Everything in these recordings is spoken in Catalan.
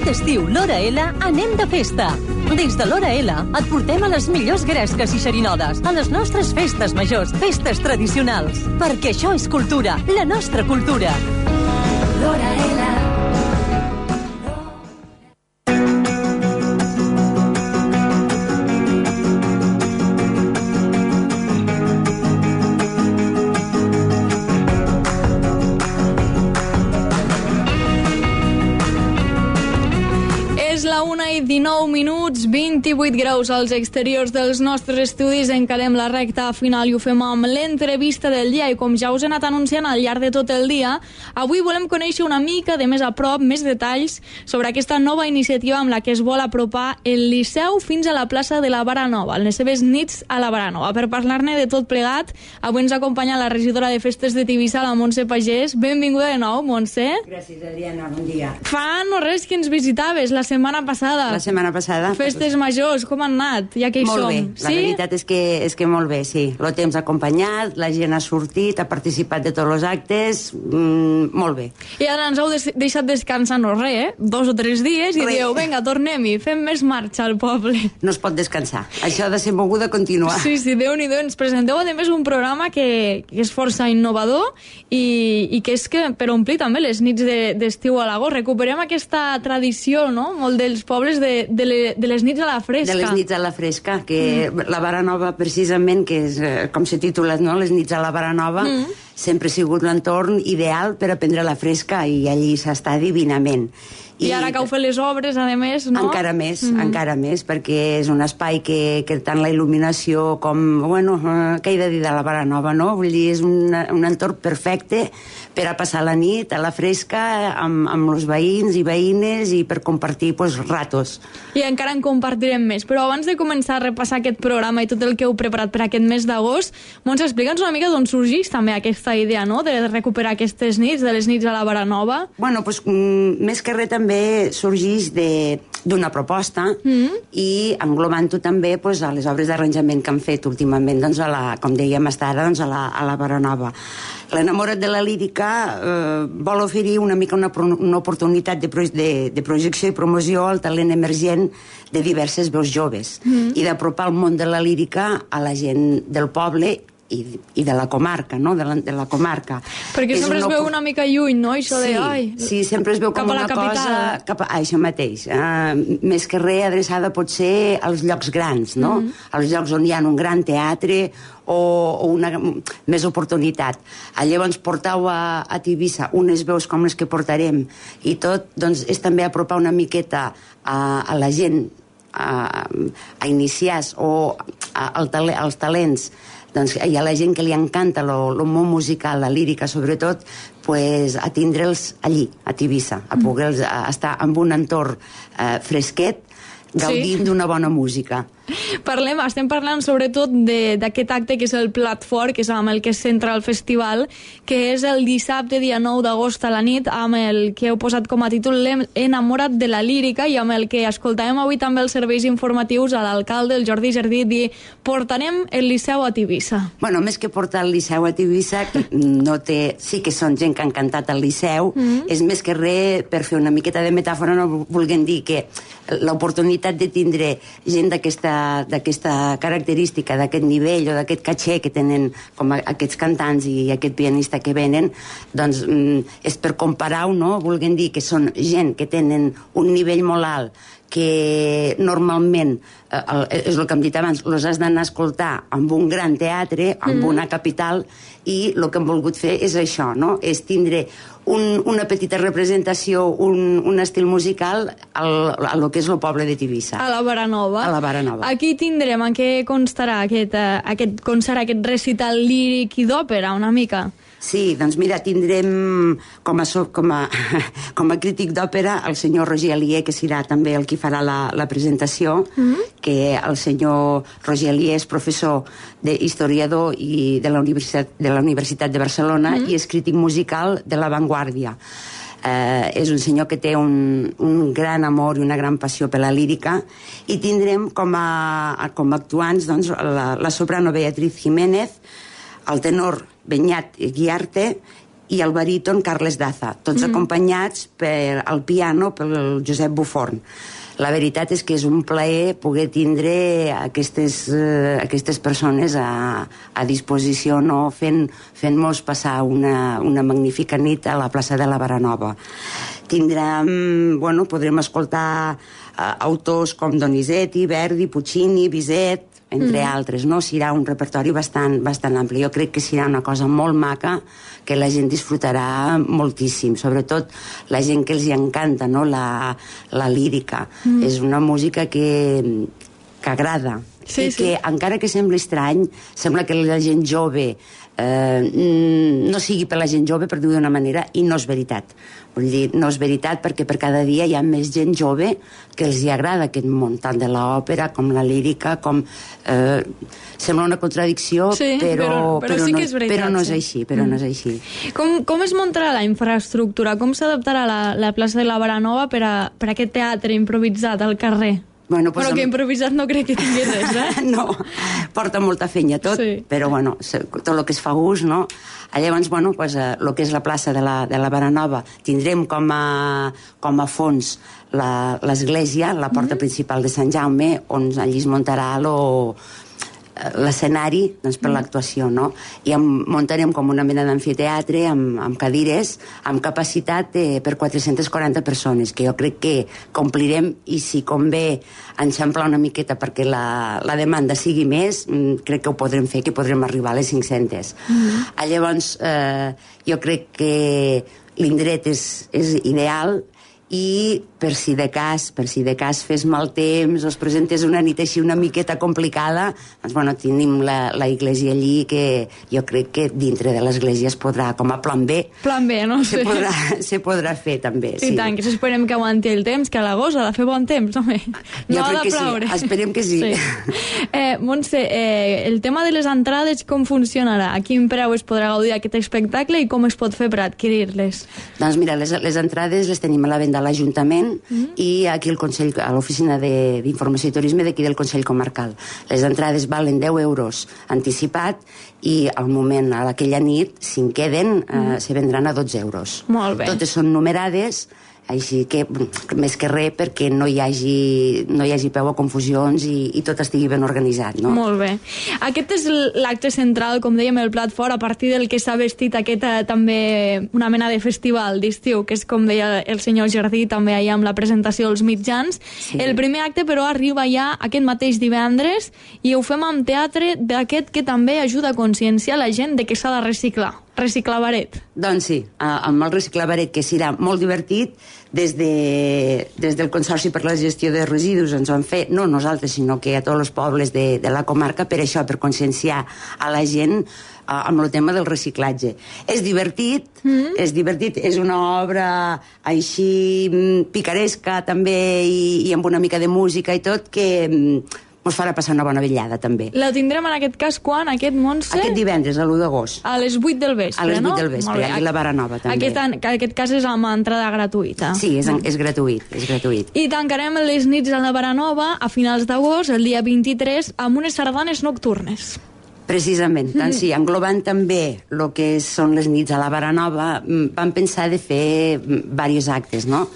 d'estiu L'Hora L anem de festa. Des de l'Hora L et portem a les millors gresques i xerinodes, a les nostres festes majors, festes tradicionals. Perquè això és cultura, la nostra cultura. L'Hora L. És la 1:19, 28 graus als exteriors dels nostres estudis. Encarem la recta final i ho fem amb l'entrevista del dia. I com ja us he anat anunciant al llarg de tot el dia, avui volem conèixer una mica de més a prop, més detalls sobre aquesta nova iniciativa amb la que es vol apropar el Liceu fins a la plaça de la Vara Nova, les seves nits a la Vara Nova. Per parlar-ne de tot plegat, avui ens acompanya la regidora de Festes de Tivissa, la Montse Pagès. Benvinguda de nou, Montse. Gràcies, Adriana, bon dia. Fa no res que ens visitaves la setmana passada. La setmana passada. Festes majors, com han anat? Ja que hi molt som. Bé, sí? La veritat és que molt bé, sí. El temps ha acompanyat, la gent ha sortit, ha participat de tots els actes, molt bé. I ara ens heu deixat descansar no res, 2 o 3 dies, i dieu, vinga, tornem-hi, fem més marxa al poble. No es pot descansar. Això ha de ser moguda continuar. Sí, Déu-n'hi-do. Ens presenteu, a més, un programa que és força innovador i que és que per omplir també les nits d'estiu a l'agost. Recuperem aquesta tradició, no?, molt dels pobles de les nits a la fresca. De les nits a la fresca, que la Vara Nova, precisament, que és com s'ha titulat, no?, les nits a la Vara Nova, sempre ha sigut l'entorn ideal per a prendre la fresca i allí s'està divinament. I ara que heu fet les obres, a més, no? Encara més, perquè és un espai que tant la il·luminació com, bueno, què he de dir de la Vara Nova, no? Vull dir, és un entorn perfecte per a passar la nit a la fresca amb els veïns i veïnes i per compartir, pues, ratos. I encara en compartirem més. Però abans de començar a repassar aquest programa i tot el que heu preparat per aquest mes d'agost, Montse, explica'ns una mica d'on sorgeix també aquesta idea, no?, de recuperar aquestes nits, de les nits a la Vara Nova. Bueno, pues, més que res també sorgeix d'una proposta i englobant-ho també, pues, a les obres d'arranjament que han fet últimament, doncs, com dèiem fins ara, doncs, a la Vara Nova. L'Enamorat de la Lírica vol oferir una mica una oportunitat de projecció i promoció al talent emergent de diverses veus joves i d'apropar el món de la lírica a la gent del poble i de la comarca, no?, de la comarca. Perquè sempre es veu una mica lluny, no?, això de... Sí, sempre es veu com una cosa... Això mateix. Més que res adreçada potser als llocs grans, no?, als llocs on hi ha un gran teatre o una més oportunitat. Llavors portau a Tivissa unes veus com les que portarem i tot, doncs, és també apropar una miqueta a la gent a iniciar o als talents, doncs, hi ha la gent que li encanta el món musical, la lírica sobretot, pues, a tindre'ls allí, a Tivissa, a poder estar en un entorn fresquet, gaudint d'una bona música. Estem parlant sobretot d'aquest acte que és el plat fort, que és amb el que es centra el festival, que és el dissabte, dia 9 d'agost a la nit, amb el que heu posat com a títol l'Enamorat de la Lírica, i amb el que escoltàvem avui també els serveis informatius a l'alcalde, el Jordi Jardí, dir portarem el Liceu a Tivissa. Bueno, més que portar el Liceu a Tivissa, sí que són gent que han cantat al Liceu, és més que res, per fer una miqueta de metàfora, no vulguem dir que l'oportunitat de tindre gent d'aquesta característica, d'aquest nivell o d'aquest caché que tenen com aquests cantants i aquest pianista que venen, doncs és per comparar-ho, no? Vulguem dir que són gent que tenen un nivell molt alt, que normalment, és el que hem dit abans, els has d'anar a escoltar amb un gran teatre, amb una capital, i el que hem volgut fer és això, no?, és tindre una petita representació, un estil musical a lo que és el poble de Tivissa. A la Vara Nova. A la Vara Nova. Aquí tindrem, en què constarà aquest concert, aquest recital líric i d'òpera, una mica? Sí, doncs mira, tindrem com a crític d'òpera el senyor Roger Alier, que serà també el qui farà la presentació, que el senyor Roger Alier és professor d'historiador i de la Universitat de Barcelona i és crític musical de La Vanguardia. És un senyor que té un gran amor i una gran passió per la lírica, i tindrem com a actuants, doncs, la soprano Beatriz Jiménez, el tenor Beñat Guiarte i el baríton Carles Daza, tots acompanyats al piano pel Josep Buforn. La veritat és que és un plaer poder tindre aquestes persones a disposició, no? Fent-nos passar una magnífica nit a la plaça de la Baranova. Podrem escoltar autors com Donizetti, Verdi, Puccini, Bizet, entre altres, no? Serà un repertori bastant ampli. Jo crec que serà una cosa molt maca que la gent disfrutarà moltíssim, sobretot la gent que els hi encanta, no? La lírica. És una música que agrada. I que, encara que sembli estrany, sembla que la gent jove no sigui per la gent jove, per dir-ho d'una manera, i no és veritat. Vull dir, no és veritat perquè per cada dia hi ha més gent jove que els hi agrada aquest món, tant de l'òpera com la lírica, com... sembla una contradicció, però sí que és veritat. Però no és així, no és així. Com es muntarà la infraestructura? Com s'adaptarà la plaça de la Baranova per a aquest teatre improvisat al carrer? Però que improvisat no crec que tingui res, No, porta molta feina tot, però tot el que es fa ús, no? Llavors, el que és la plaça de la Baranova, tindrem com a fons l'església, la porta principal de Sant Jaume, on allí es muntarà l'escenari per l'actuació, no? I muntarem com una mena d'amfiteatre amb cadires, amb capacitat per 440 persones, que jo crec que complirem, i si convé enxamplar una miqueta perquè la demanda sigui més, crec que ho podrem fer, que podrem arribar a les 500. Llavors, jo crec que l'indret és ideal, i per si de cas fes mal temps o es presentes una nit així una miqueta complicada, doncs tenim la iglesia allí, que jo crec que dintre de l'església es podrà, com a plan B, no? Se podrà fer també. I tant, que esperem que aguanti el temps, que a l'agost ha de fer bon temps, home. Jo crec que sí, esperem que sí. Montse, el tema de les entrades com funcionarà? A quin preu es podrà gaudir aquest espectacle i com es pot fer per adquirir-les? Doncs mira, les entrades les tenim a la venda a l'Ajuntament i aquí a l'Oficina d'Informació i Turisme d'aquí del Consell Comarcal. Les entrades valen 10 euros anticipat i al moment, a aquella nit, si en queden, se vendran a 12 euros. Molt bé. Totes són numerades, així que més que res perquè no hi hagi peu a confusions i tot estigui ben organitzat, no? Molt bé. Aquest és l'acte central, com dèiem, el plat fort, a partir del que s'ha vestit també una mena de festival d'estiu, que és, com deia el senyor Jardí, també allà amb la presentació dels mitjans. El primer acte, però, arriba ja aquest mateix divendres i ho fem amb teatre d'aquest que també ajuda a conscienciar la gent de que s'ha de reciclar baret. Doncs sí, amb el reciclar baret, que serà molt divertit. Des del Consorci per la Gestió de Residus ens ho han fet, no nosaltres, sinó que a tots els pobles de la comarca, per això, per conscienciar a la gent amb el tema del reciclatge. És divertit, és una obra així picaresca també i amb una mica de música i tot, que ens farà passar una bona vetllada, també. La tindrem en aquest cas quan? Aquest Montse? Aquest divendres, a l'1 d'agost. A les 8 del vespre, no? A les 8 del vespre, i la Baranova, també. Aquest cas és amb entrada gratuïta. Sí, és gratuït. I tancarem les nits a la Baranova a finals d'agost, el dia 23, amb unes sardanes nocturnes. Precisament, doncs sí, englobant també el que són les nits a la Baranova, vam pensar de fer diversos actes, no?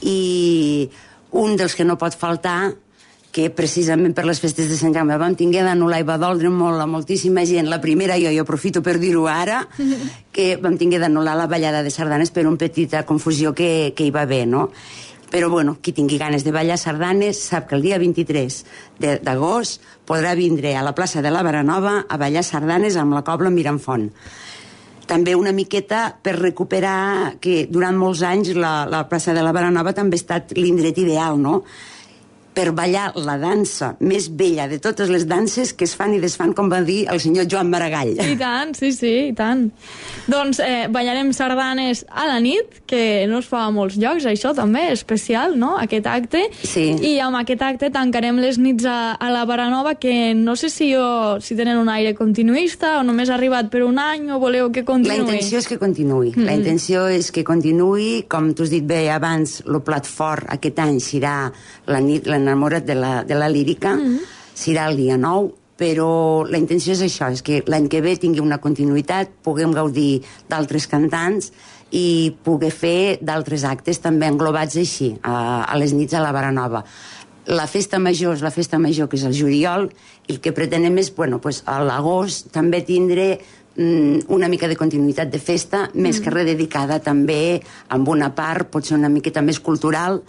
I un dels que no pot faltar, que precisament per les festes de Sant Jaume vam tinguer d'anul·lar i va doldre molt a moltíssima gent. La primera, jo aprofito per dir-ho ara, que vam tinguer d'anul·lar la ballada de sardanes per una petita confusió que hi va haver, no? Però, qui tingui ganes de ballar sardanes sap que el dia 23 d'agost podrà vindre a la plaça de la Baranova a ballar sardanes amb la Cobla Miramfont. També una miqueta per recuperar que durant molts anys la plaça de la Baranova també ha estat l'indret ideal, no?, per ballar la dansa més vella de totes les danses que es fan i desfan, com va dir el senyor Joan Maragall. I tant, sí, i tant. Doncs ballarem sardanes a la nit, que no es fa a molts llocs, això també, especial, no?, aquest acte. Sí. I amb aquest acte tancarem les nits a la Baranova, que no sé si tenen un aire continuista o només ha arribat per un any o voleu que continuï. La intenció és que continuï. La intenció és que continuï. Com tu has dit bé abans, el plat fort aquest any serà la nit, l'enamorat de la lírica, serà el dia 9, però la intenció és això, és que l'any que ve tingui una continuïtat, puguem gaudir d'altres cantants i poder fer d'altres actes també englobats així, a les nits a la Vara Nova. La festa major és la festa major, que és el juliol, i el que pretenem és, a l'agost també tindre una mica de continuïtat de festa, més que res dedicada també amb una part, pot ser una miqueta més cultural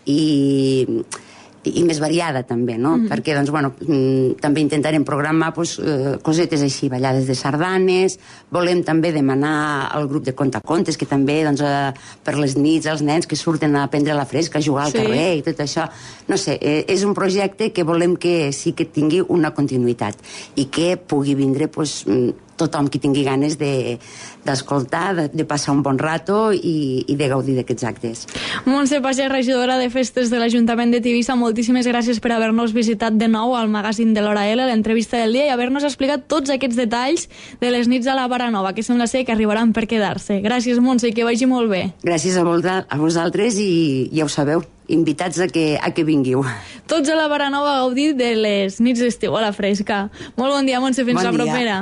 i més variada també, no? Perquè, també intentarem programar cosetes així, ballades de sardanes, volem també demanar al grup de contacontes, que també, per les nits, els nens que surten a prendre la fresca, a jugar al carrer i tot això. No sé, és un projecte que volem que sí que tingui una continuïtat i que pugui vindre, tothom qui tingui ganes d'escoltar, de passar un bon rato i de gaudir d'aquests actes. Montse Pagès, regidora de Festes de l'Ajuntament de Tivissa, moltíssimes gràcies per haver-nos visitat de nou al magazín de l'Hora L, l'entrevista del dia, i haver-nos explicat tots aquests detalls de les nits a la Vara Nova, que sembla ser que arribaran per quedar-se. Gràcies, Montse, i que vagi molt bé. Gràcies a vosaltres i ja ho sabeu, invitats a que vingueu. Tots a la Vara Nova a gaudir de les nits d'estiu a la fresca. Molt bon dia, Montse, fins la propera.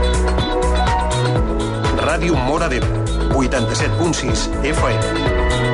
Ràdio Móra d'Ebre, 87.6 FM.